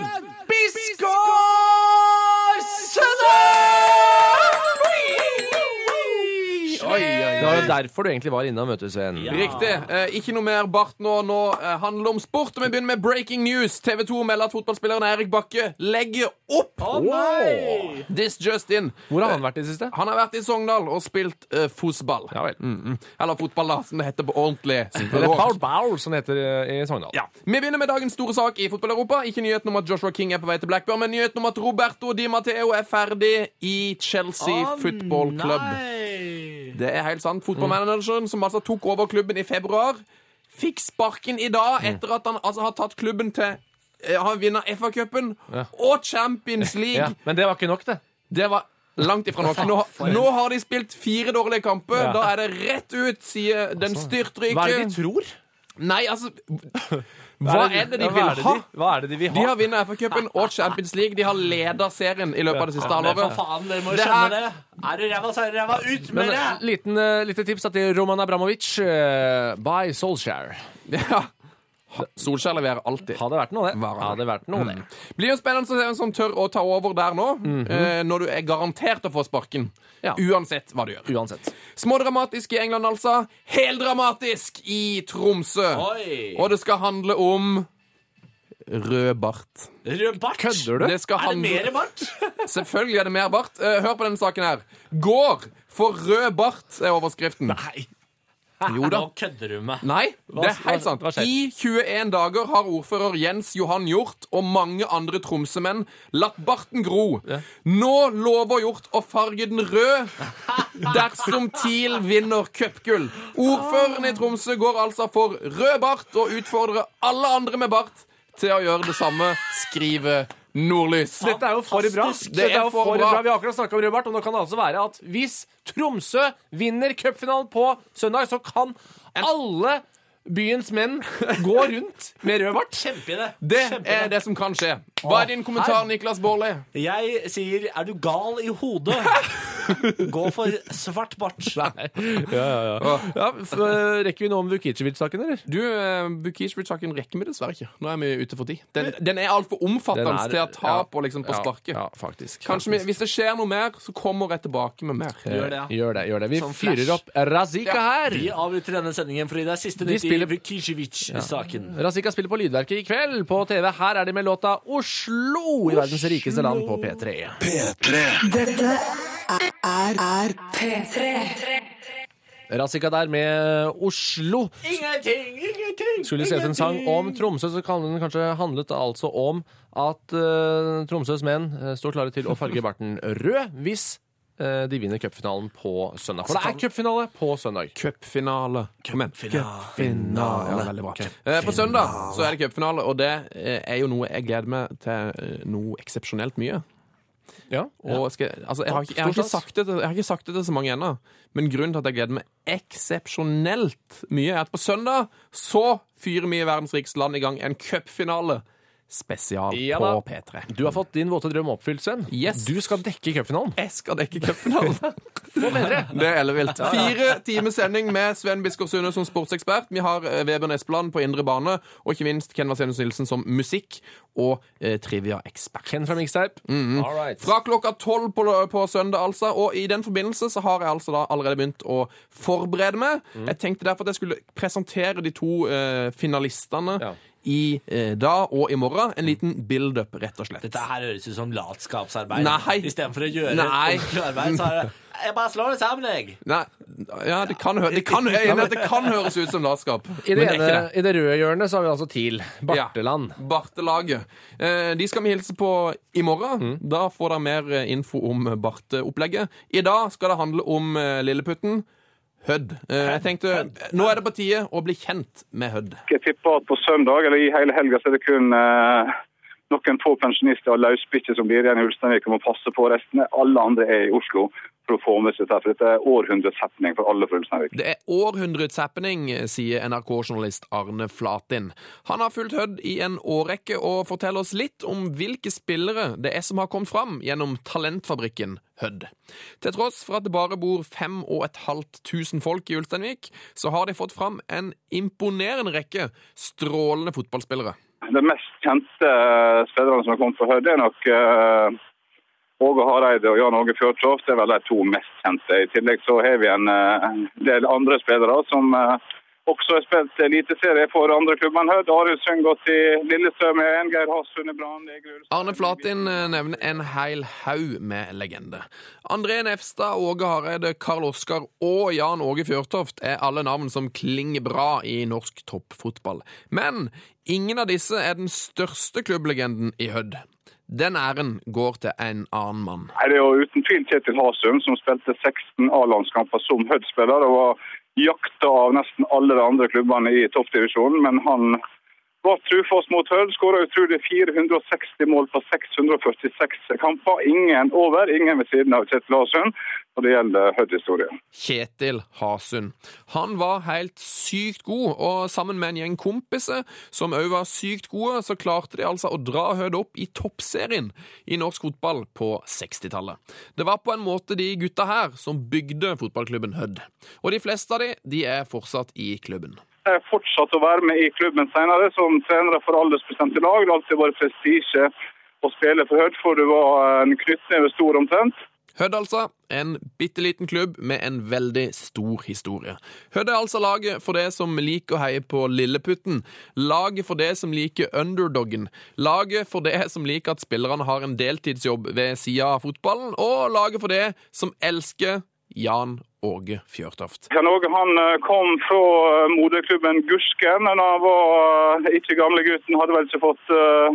Biskår Sønne! Oi, oi, oi. Det var jo derfor du egentlig var inne og møtes, Sven. Ja. Riktig. Eh, ikke noe mer bart nå. Nå eh, handler det om sport. Og vi begynner med breaking news. T V to melder at fotballspilleren Erik Bakke legger opp. Å nei! This just in. Hvor har han vært i det siste? Han har vært i Sogndal og spilt uh, fotball. Ja vel. Mm -mm. Eller fotball, da, som det heter på ordentlig Eller språk. Paul Bauer, som det heter eh, i Sogndal. Ja. Vi begynner med dagens store sak i fotball-Europa. Ikke nyheten om at Joshua King er på vei til Blackburn, men nyheten om at Roberto Di Matteo er ferdig i Chelsea Å, Football Club. nei. Det er helt sant. Fotballmanageren, som altså tok over klubben i februar, fikk sparken i dag etter at han altså har tatt klubben til eh, Han vinner F A-cupen Ja. og Champions League. Ja, men det var ikke nok, det. Det var langt ifra nok. Nå, nå har de spilt fire dårlige kamper. Ja. Da er det rett ut, sier den styrtrike. Hva er det de tror? Nei, altså Hva er det de Ja, vil hva er det ha? de- Hva er det de vil De ha? har vunnet F A-cupen og Champions League. De har ledet serien i løpet av det siste Men for halvåret. faen, dere må jo Det skjønne er- det. Er du ræva, så er du ræva. Ut med Men det! eh, liten, eh, lite tips da til Roman Abramovic uh, by Solskjær. Ja. Solskjær leverer alltid. Hadde vært noe, det. Var han Hadde vært noe, det. Blir jo spennende å se hvem som tør å ta over der nå, eh, når du er garantert å få sparken. Ja. Uansett hva du gjør. Uansett. Smådramatisk i England, altså. Heldramatisk i Tromsø. Oi. Og det skal handle om rød bart. Rød bart. Kødder du? Det skal Er det handle... mer bart? Selvfølgelig er det mer bart. Eh, hør på denne saken her. Går for rød bart er overskriften. Nei. Jo da. Nå kødder du med. Nei, det er helt sant. hva skjer? I tjueen dager har ordfører Jens Johan Hjort og mange andre tromsømenn latt barten gro. Nå lover Hjort å farge den rød dersom TIL vinner cupgull. Ordføreren i Tromsø går altså for rød bart og utfordrer alle andre med bart til å gjøre det samme, skriver Nordlys. Dette er jo for bra. Fantastisk. Det er jo for for bra. bra. Vi har akkurat snakket om Rødbart, og nå kan det altså være at hvis Tromsø vinner cupfinalen på søndag, så kan alle byens menn gå rundt med Rødbart. Kjempeidé. Det Kjempeidé. er det som kan skje. Hva er din kommentar, Niklas Baarli? Jeg sier, er du gal i hodet? Gå for svart bart. Nei. Ja, ja, ja. ja f- eh, rekker vi noe om Vukicevic-saken, eller? Du, uh, Bukishvili-saken rekker vi dessverre ikke. Nå er vi ute for tid. Den, den er altfor omfattende Den er- til å ta ja. på, liksom, på Ja, sparket. Ja, faktisk. Kanskje vi, Hvis det skjer noe mer, så kommer jeg tilbake med mer. Gjør det, ja. Gjør det, gjør det. Vi Som flash. fyrer opp Razika her. Vi avbryter denne sendingen fordi det er siste De nytt i spiller- Vukicevic-saken. Razika spiller på Lydverket i kveld på T V. Her er de med låta Oslo i verdens rikeste land på P tre. P tre. Dette er, er, er P tre. Razika der med Oslo. Ingenting, ingenting! Skulle skrevet en sang om Tromsø, så kan den kanskje handlet altså om at uh, Tromsøs menn uh, står klare til å farge barten rød hvis uh, de vinner cupfinalen på søndag. For det er cupfinale på søndag. Cupfinale. Kom igjen. Cupfinale. Ja, veldig bra. Eh, på søndag så er det cupfinale, og det eh, er jo noe jeg gleder meg til eh, noe eksepsjonelt mye. Ja, Og skal, altså, jeg, har ikke, jeg, har ikke sagt det, til- jeg har ikke sagt det til så mange ennå, men grunnen til at jeg gleder meg eksepsjonelt mye, er at på søndag så fyrer vi i verdens rikeste land i gang en cupfinale spesial Ja på da. P tre. Du har fått din våte drøm oppfylt, Sven. Yes. Du skal dekke cupfinalen. Jeg skal dekke cupfinalen. Det er ellevilt. Fire timers sending med Sven Biskår Sunde som sportsekspert. Vi har eh, Vebjørn Espeland på indre bane, og ikke minst Ken Vasenus Nilsen som musikk- og eh, trivia-ekspert. Ken fra Mixtape. All right. Fra klokka tolv på, på søndag, altså. Og i den forbindelse så har jeg altså da allerede begynt å forberede meg. Jeg tenkte derfor at jeg skulle presentere de to eh, finalistene Ja. i eh, dag og i morgen. En liten build-up, rett og slett. Dette her høres ut som latskapsarbeid. Nei. I stedet for å gjøre Nei. ordentlig arbeid, så er det jeg bare slår det sammen, jeg. Nei, ja, det kan, hø- det kan, jeg er enig i at det kan høres ut som latskap. I det, men det er ene, ikke det. I det røde hjørnet så har vi altså TIL. Barteland. Ja, Bartelaget. Eh, de skal vi hilse på i morgen. Mm. Da får dere mer eh, info om Barte-opplegget. I dag skal det handle om eh, Lilleputten. Hødd. Eh, jeg tenkte, nå er det på tide å bli kjent med Hødd. Jeg tipper at på søndag, eller i hele helga, så er det kun eh, noen få pensjonister og løsbikker som blir igjen i Ulsteinvik og må passe på resten. Alle andre er i Oslo for å få med seg dette. For dette er århundrets happening for alle fra Ulsteinvik. Det er århundrets happening, sier N R K-journalist Arne Flatin. Han har fulgt Hødd i en årrekke og forteller oss litt om hvilke spillere det er som har kommet fram gjennom talentfabrikken Hødd. Til tross for at det bare bor fem og et halvt tusen folk i Ulsteinvik, så har de fått fram en imponerende rekke strålende fotballspillere. Det mest kjente spillerne som har kommet fra Hødd er nok uh, Åge Hareide og Jan Åge Fjørtoft. Det er vel de to mest kjente. I tillegg så har vi en uh, del andre spillere som uh, også har spilt eliteserie for andre klubber enn Hødd. Arild Sundgodt i Lillestrøm er en, Geir Hasund i Brann. Arne Flatin nevner en heil haug med legende. André Nefstad, Åge Hareide, Karl Oskar og Jan Åge Fjørtoft er alle navn som klinger bra i norsk toppfotball. Men ingen av disse er den største klubblegenden i Hødd. Den æren går til en annen mann. Nei, det er jo uten tvil Kjetil Hasund, som spilte seksten A-landskamper som Hødd-spiller og var jakta av nesten alle de andre klubbene i toppdivisjonen, men han var trufast mot Hødd, skåret utrolig fire hundre og seksti mål på seks hundre og førtiseks kamper. Ingen over, ingen ved siden av Kjetil Hasund, og det gjelder Hødd-historien. Kjetil Hasund. Han var helt sykt god, og sammen med en gjeng kompiser som også var sykt gode, så klarte de altså å dra Hødd opp i toppserien i norsk fotball på sekstitallet. Det var på en måte de gutta her som bygde fotballklubben Hødd. Og de fleste av de, de er fortsatt i klubben. Jeg har fortsatt å være med i klubben senere som trenere for aldersbestemte lag. Det har alltid vært prestisje å spille for Hødd, for du var en knyttneve stor omtrent. Hødd altså, en bitteliten klubb med en veldig stor historie. Hødd er altså laget for det som liker å heie på Lilleputten, laget for det som liker underdoggen, laget for det som liker at spillerne har en deltidsjobb ved siden av fotballen, og laget for det som elsker Jan Åge Fjørtoft. Jan Åge han kom fra moderklubben Gursken, men han var ikke gamle gutten, hadde vel ikke fått uh,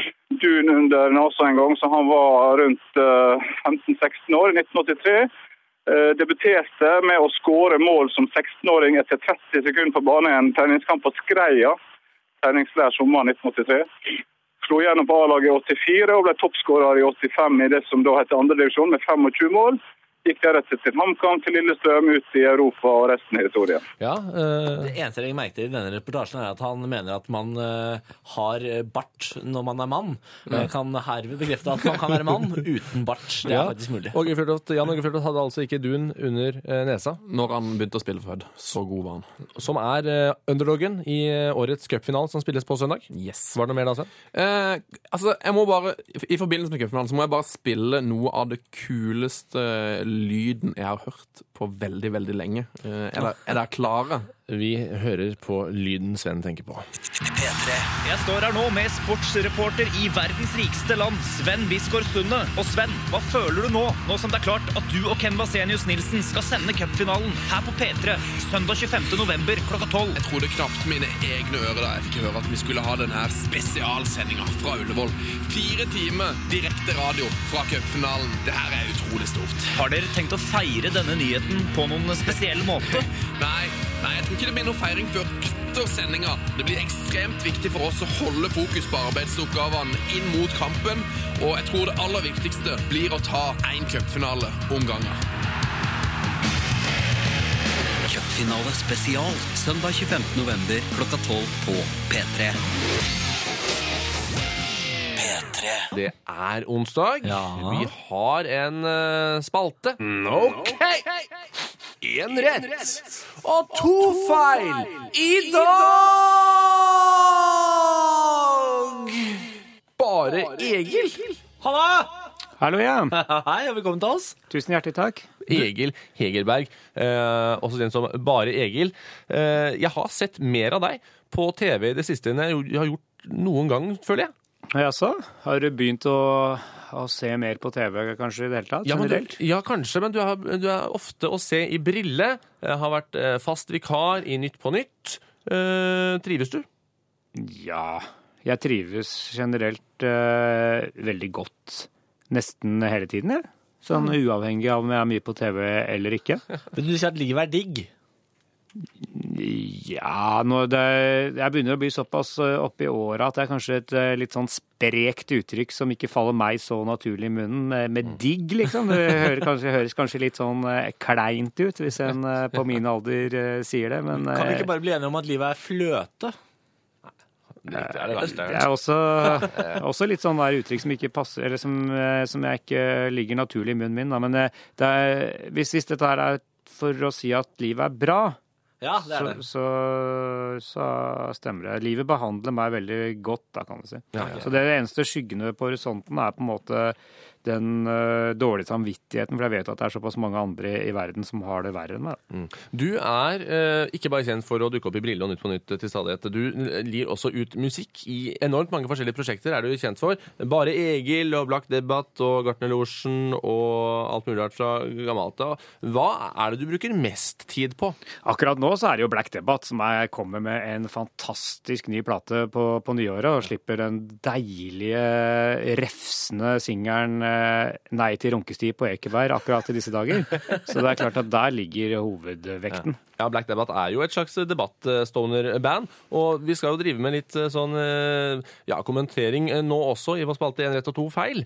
dun under nasa en gang, så han var rundt uh, femten seksten år i nitten åttitre. Uh, debuterte med å skåre mål som seksten-åring etter tretti sekunder på banen i en treningskamp på Skreia, treningslær sommeren nitten åttitre. Slo gjennom på A-laget i åttifire og ble toppskårer i åttifem i det som da heter andre divisjon med tjuefem mål. Gikk deretter til HamKam, til Lillestrøm, ut i Europa og resten i historien. Ja, uh... Det eneste jeg merket i denne reportasjen er at han mener at man uh, har bart når man er mann. Mm. Jeg kan herved bekrefte at man kan være mann uten bart. Det er ja. faktisk mulig. Åge Fjørtoft, Jan Åge Fjørtoft hadde altså ikke dun under uh, nesa. Når han begynte å spille for Hødd. Så god var han. Som er uh, underdoggen i uh, årets cupfinal som spilles på søndag. Yes. Var det noe mer da, Sven? Eh, altså, jeg må bare, i forbindelse med cupfinalen, så må jeg bare spille noe av det kuleste lyden jeg har hørt på veldig, veldig lenge. Er dere, er dere klare? Vi hører på lyden Sven tenker på. P tre. Jeg står her nå med sportsreporter i verdens rikeste land, Sven Biskår Sunde. Og Sven, hva føler du nå, nå som det er klart at du og Ken Vasenius Nilsen skal sende cupfinalen her på P tre søndag tjuefemte november klokka tolv? Jeg trodde knapt mine egne ører da jeg fikk høre at vi skulle ha denne spesialsendingen fra Ullevål. Fire timer direkte radio fra cupfinalen. Det her er utrolig stort. Har dere tenkt å feire denne nyheten på noen spesiell måte? Nei, nei, jeg tror ikke det blir noen feiring før etter sendinga. Det blir ekstremt viktig for oss å holde fokus på arbeidsoppgavene inn mot kampen, og jeg tror det aller viktigste blir å ta en cupfinale om gangen. Cupfinale spesial søndag tjuefemte november klokka tolv på P tre. P tre. Det er onsdag. Ja. Vi har en uh, spalte. Ok! En rett og to feil i dag! Bare Egil. Halla! Hallo igjen. Hei, og velkommen til oss. Tusen hjertelig takk. Egil Hegerberg, eh, også den som Bare Egil. Eh, jeg har sett mer av deg på T V i det siste enn jeg har gjort noen gang, føler jeg. Jaså, har du begynt å, å se mer på T V kanskje i det hele tatt? Ja, men du, ja kanskje, men du er, du er ofte å se i Brille. Jeg har vært fast vikar i Nytt på Nytt. Uh, trives du? Ja, jeg trives generelt uh, veldig godt nesten hele tiden, jeg. Sånn uavhengig av om jeg er mye på T V eller ikke. Men du sier at livet er digg? Ja, når det, jeg begynner å bli såpass oppe i året at det er kanskje et litt sånn sprekt uttrykk som ikke faller meg så naturlig i munnen, med digg, liksom. Det hører kanskje, høres kanskje litt sånn kleint ut hvis en på min alder sier det, men... Kan vi ikke bare bli enige om at livet er fløte? Det er det verste. Det er også, også litt sånn der uttrykk som ikke passer, eller som, som jeg ikke ligger naturlig i munnen min, da. Men det er, hvis, hvis dette her er for å si at livet er bra, ja, det er det. Så, så, så stemmer det. Livet behandler meg veldig godt, da, kan du si. Ja, ja. Så det eneste skyggene på horisonten er på en måte den uh, dårlige samvittigheten, for jeg vet at det er såpass mange andre i verden som har det verre enn meg. Mm. Du er uh, ikke bare kjent for å dukke opp i Brille og Nytt på Nytt til stadighet. Du lir også ut musikk i enormt mange forskjellige prosjekter, er du kjent for. Bare Egil og Black Debbath og Gartnerlosjen og alt mulig rart fra gammelt av. Hva er det du bruker mest tid på? Akkurat nå så er det jo Black Debbath som jeg kommer med en fantastisk ny plate på, på nyåret og slipper den deilige, refsende singeren Nei til runkesti på Ekeberg akkurat i disse dager. Så det er klart at der ligger hovedvekten. Ja, ja Black Debbath er jo et slags debatt-stoner-band, og vi skal jo drive med litt sånn ja, kommentering nå også i vår spalte En rett og to feil.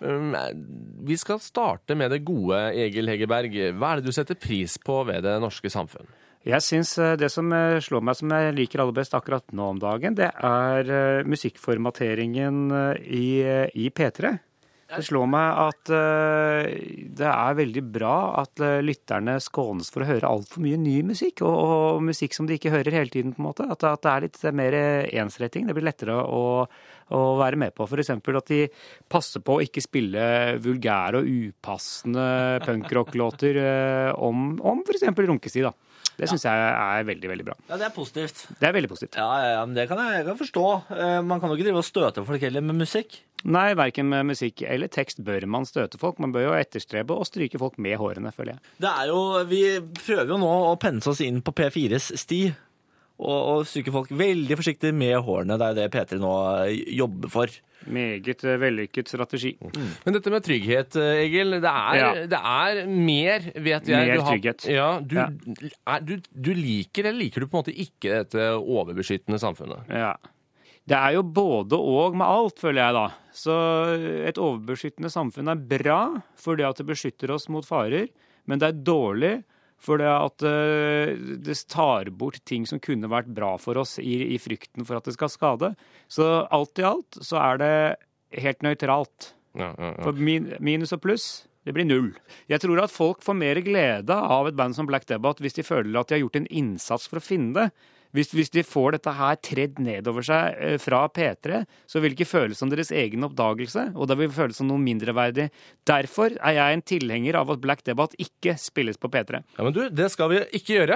Vi skal starte med det gode, Egil Hegerberg. Hva er det du setter pris på ved det norske samfunn? Jeg synes det som slår meg som jeg liker aller best akkurat nå om dagen, det er musikkformateringen i, i P tre. Det slår meg at uh, det er veldig bra at uh, lytterne skånes for å høre alt for mye ny musikk, og, og musikk som de ikke hører hele tiden, på en måte. At, at det er litt mer ensretting. Det blir lettere å, å være med på. For eksempel at de passer på å ikke spille vulgære og upassende punkrock-låter uh, om, om for eksempel runkestid, da. Det synes jeg er veldig, veldig bra. Ja, det er positivt. Det er veldig positivt. Ja, ja, ja, men det kan jeg, jeg kan forstå. Man kan jo ikke drive og støte folk heller med musikk. Nei, hverken med musikk eller tekst bør man støte folk. Man bør jo etterstrebe og stryke folk med hårene, føler jeg. Det er jo, vi prøver jo nå å pense oss inn på P fires sti, og, og stryke folk veldig forsiktig med hårene. Det er jo det P tre nå jobber for. Meget vellykket strategi. Mm. Men dette med trygghet, Egil, det er, ja. det er mer, vet jeg. Mer du har, trygghet. Ja, du, ja. Er, du, du liker, eller liker du på en måte ikke dette overbeskyttende samfunnet? Ja. Det er jo både og med alt, føler jeg da. Så et overbeskyttende samfunn er bra, fordi at det beskytter oss mot farer, men det er dårlig, fordi at det tar bort ting som kunne vært bra for oss i, i frykten for at det skal skade. Så alt i alt så er det helt nøytralt. Ja, ja, ja. For min, minus og pluss, det blir null. Jeg tror at folk får mer glede av et band som Black Debbath hvis de føler at de har gjort en innsats for å finne det. Hvis, hvis de får dette her tredd nedover seg fra P tre, så vil det ikke føles som deres egen oppdagelse, og det vil føles som noe mindreverdig. Derfor er jeg en tilhenger av at Black Debbath ikke spilles på P tre. Ja, men du, det skal vi ikke gjøre.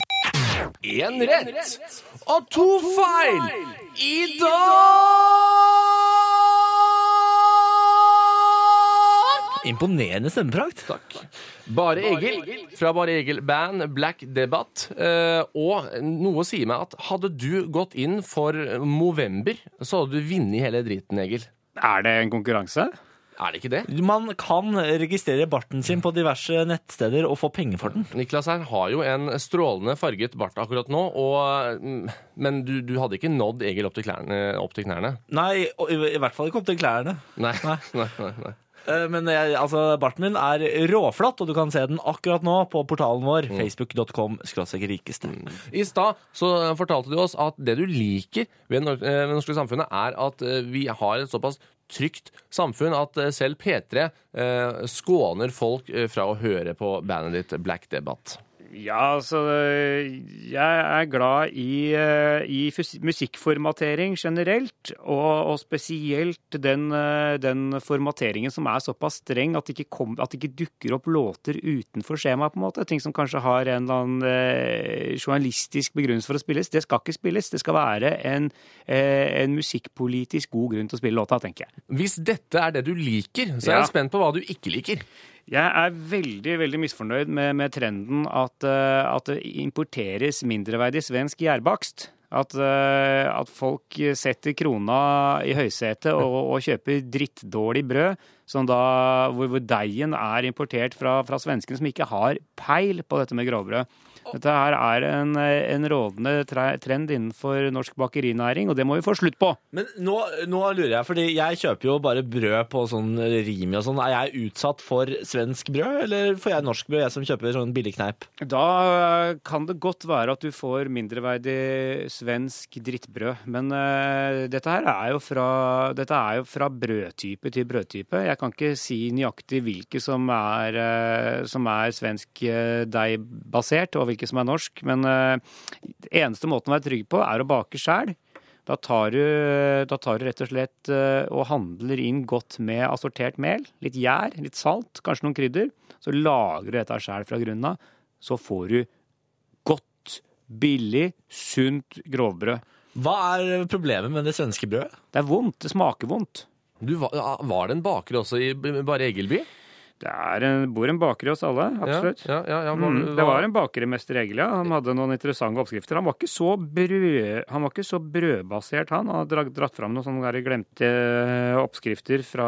En rett og to feil i dag! Imponerende stemmeprakt. Takk. Bare Egil, fra Bare Egil Band, Black Debbath. Eh, og noe sier meg at hadde du gått inn for Movember, så hadde du vunnet hele driten, Egil. Er det en konkurranse? Er det ikke det? Man kan registrere barten sin på diverse nettsteder og få penger for den. Niklas her har jo en strålende farget bart akkurat nå, og, men du, du hadde ikke nådd Egil opp til, klærne, opp til knærne. Nei, i, i hvert fall ikke opp til klærne. Nei, nei, nei, nei. nei. Men jeg, altså, barten min er råflatt, og du kan se den akkurat nå på portalen vår, mm. facebook punktum com skråstrek rikeste. Mm. I stad så fortalte du oss at det du liker ved det norske samfunnet er at vi har et såpass trygt samfunn at selv P tre eh, skåner folk fra å høre på bandet ditt Black Debbath. Ja, altså, jeg er glad i, i musikkformatering generelt, og, og spesielt den, den formateringen som er såpass streng at det, ikke kom, at det ikke dukker opp låter utenfor skjema, på en måte. Ting som kanskje har en eller annen eh, journalistisk begrunnelse for å spilles. Det skal ikke spilles. Det skal være en, eh, en musikkpolitisk god grunn til å spille låta, tenker jeg. Hvis dette er det du liker, så er jeg Ja. spent på hva du ikke liker. Jeg er veldig, veldig misfornøyd med, med trenden at, uh, at det importeres mindreverdig svensk gjærbakst. At, uh, at folk setter krona i høysetet og, og kjøper drittdårlig brød, som da, hvor, hvor deigen er importert fra, fra svenskene som ikke har peil på dette med grovbrød. Dette her er en, en rådende trend innenfor norsk bakerinæring, og det må vi få slutt på. Men nå, nå lurer jeg, fordi jeg kjøper jo bare brød på sånn Rimi og sånn. Er jeg utsatt for svensk brød, eller får jeg norsk brød, jeg som kjøper sånn billig kneip? Da kan det godt være at du får mindreverdig svensk drittbrød, men uh, dette her er jo fra, dette er jo fra brødtype til brødtype. Jeg kan ikke si nøyaktig hvilke som er, uh, som er svensk uh, deigbasert, og hvilke som er norsk, men uh, eneste måten å være trygg på er å bake selv. Da tar du, da tar du rett og slett uh, og handler inn godt med assortert mel, litt gjær, litt salt, kanskje noen krydder, så lager du dette selv fra grunnen av, så får du godt, billig, sunt grovbrød. Hva er problemet med det svenske brødet? Det er vondt, det smaker vondt. Du, var, var det en baker også i Bare Egelby? Det er en, bor en baker hos alle, absolutt. Ja, ja, ja, var, mm, det var en baker i Mester Egil, ja. Han hadde noen interessante oppskrifter. Han var ikke så, brød, han var ikke så brødbasert, han. Han hadde dratt fram noen sånne glemte oppskrifter fra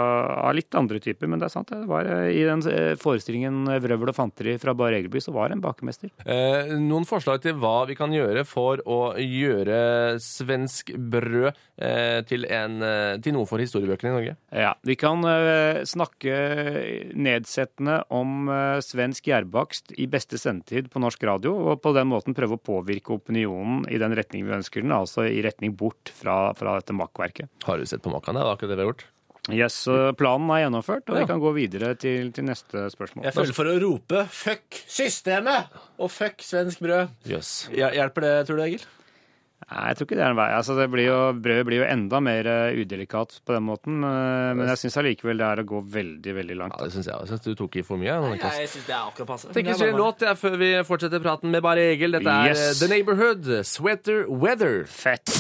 av litt andre typer, men det er sant. Det var i den forestillingen Vrøvl og fanteri fra Bare Egelby, så var det en bakermester. Eh, noen forslag til hva vi kan gjøre for å gjøre svensk brød eh, til, en, til noe for historiebøkene i Norge? Ja, vi kan eh, snakke nedsettende om uh, svensk gjærbakst i beste sendetid på norsk radio, og på den måten prøve å påvirke opinionen i den retning vi ønsker den, altså i retning bort fra, fra dette makkverket. Har du sett på makkene? Det var akkurat det vi har gjort. Yes, planen er gjennomført, og ja. vi kan gå videre til, til neste spørsmål. Jeg føler for å rope fuck systemet og fuck svensk brød. Yes. Hjelper det, tror du, Egil? Nei, jeg tror ikke det er en vei. Altså, det blir jo, brødet blir jo enda mer uh, udelikat på den måten, uh, men jeg synes allikevel det er å gå veldig, veldig langt. Ja, det synes jeg. Jeg synes du tok i for mye. Nei, jeg synes det er akkurat passe. Tenk vi en låt ja, før vi fortsetter praten med Bare Egil. Dette er Yes. The Neighborhood, Sweater Weather. Fett.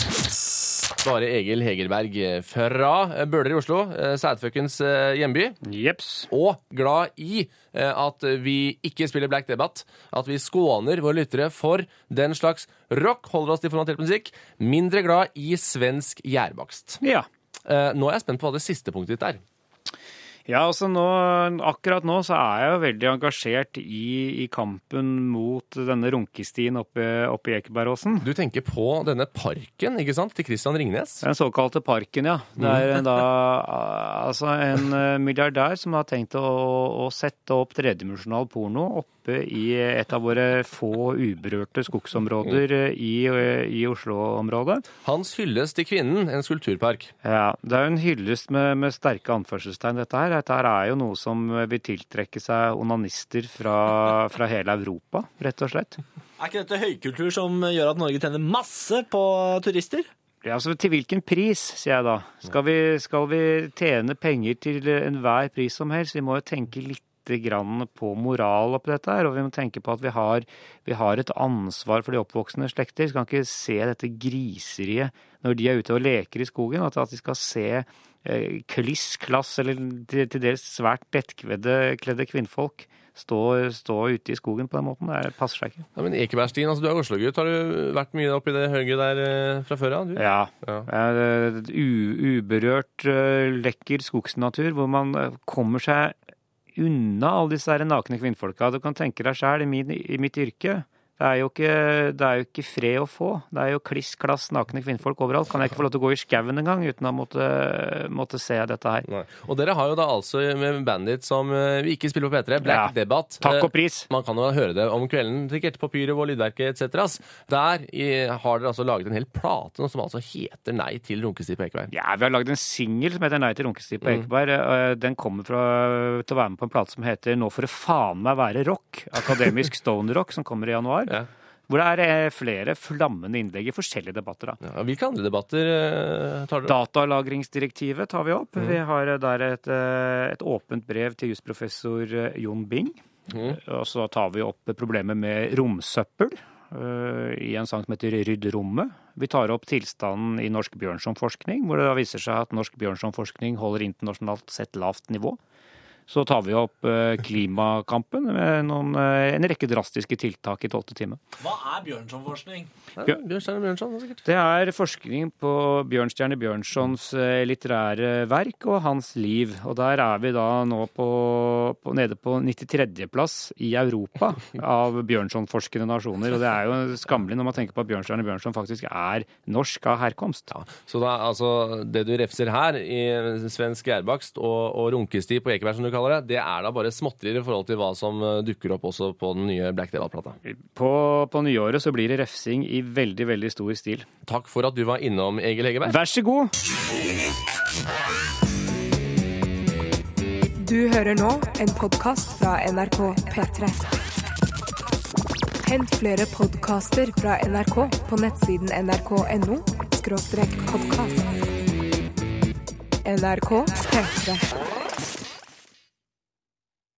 Bare Egil Hegerberg fra Bøler i Oslo, Sædfuckens hjemby. Jeps. Og glad i at vi ikke spiller Black Debate, at vi skåner våre lyttere for den slags rock, holder oss til formatert musikk, mindre glad i svensk gjærbakst. Ja. Nå er jeg spent på hva det siste punktet ditt er. Ja, altså nå, akkurat nå så er jeg jo veldig engasjert i, i kampen mot denne runkestien oppe, oppe i Ekebergåsen. Du tenker på denne parken, ikke sant, til Christian Ringnes? Den såkalte parken, ja. Det er da altså en milliardær som har tenkt å, å sette opp tredimensjonal porno oppe i et av våre få uberørte skogsområder i, i Oslo-området. Hans hyllest til kvinnen, en skulpturpark. Ja, det er jo en hyllest med, med sterke anførselstegn, dette her. Dette her er jo noe som vil tiltrekke seg onanister fra, fra hele Europa, rett og slett. Er ikke dette høykultur som gjør at Norge tjener masse på turister? Ja, altså til hvilken pris, sier jeg da. Skal vi, skal vi tjene penger til enhver pris som helst? Vi må jo tenke litt grann på moral oppi dette her, og vi må tenke på at vi har, vi har et ansvar for de oppvoksende slekter. Vi skal ikke se dette griseriet når de er ute og leker i skogen, at de skal se eh, kliss, klass, eller til, til dels svært lettkledde kvinnfolk stå, stå ute i skogen på den måten. Det passer seg ikke. Ja, men Ekebergstien, altså du er Oslo-gutt. Har du vært mye oppi det høyget der eh, fra før av? Ja. ja. ja. U, uberørt, uh, lekker skogsnatur, hvor man kommer seg unna alle disse her nakne kvinnfolka. Du kan tenke deg selv, i, min, i mitt yrke, Det er, jo ikke, det er jo ikke fred å få. Det er jo kliss, klass, nakne kvinnfolk overalt. Kan jeg ikke få lov til å gå i skauen en gang uten å måtte, måtte se dette her? Nei. Og dere har jo da altså med Bandit som vi ikke spiller på P tre, Black ja. Debate. Takk og pris. Man kan jo høre det om kvelden, sikkert på Pyro og Lydverket et cetera. Der i, har dere altså laget en hel plate som altså heter Nei til runkestid på Ekeberg. Ja, vi har laget en single som heter Nei til runkestid på Ekeberg. Mm. Den kommer fra, til å være med på en plate som heter Nå for å faen meg være rock. Akademisk stone rock som kommer i januar. Ja. Hvor det er flere flammende innlegg i forskjellige debatter. Da. Ja, hvilke andre debatter uh, tar dere? Datalagringsdirektivet tar vi opp. Mm. Vi har der et, et åpent brev til jusprofessor Jon Bing. Mm. Og så tar vi opp problemet med romsøppel uh, i en sang som heter Rydd rommet. Vi tar opp tilstanden i norsk bjørnsonforskning, hvor det viser seg at norsk bjørnsonforskning holder internasjonalt sett lavt nivå. Så tar vi opp klimakampen med noen, en rekke drastiske tiltak i tolvte time. Hva er Bjørnson-forskning? Bjør, Bjørnstjerne Bjørnson, sikkert. Det er forskning på Bjørnstjerne Bjørnsons litterære verk og hans liv. Og der er vi da nå på, på, nede på nittitre plass i Europa av Bjørnson-forskende nasjoner. Og det er jo skammelig når man tenker på at Bjørnstjerne Bjørnson faktisk er norsk av herkomst. Ja, så da, altså, det du refser her i svensk gjærbakst og, og runkestid på Ekeberg, som du kaller det, det er da bare småtterier i forhold til hva som dukker opp også på den nye Black Debate-plata. På, på nyåret så blir det refsing i veldig, veldig stor stil. Takk for at du var innom, Egil Hegerberg. Vær så god! Du hører nå en podcast fra N R K P tre. Hent flere podcaster fra N R K på nettsiden n r k punktum n o skråstrek podcast. N R K P tre.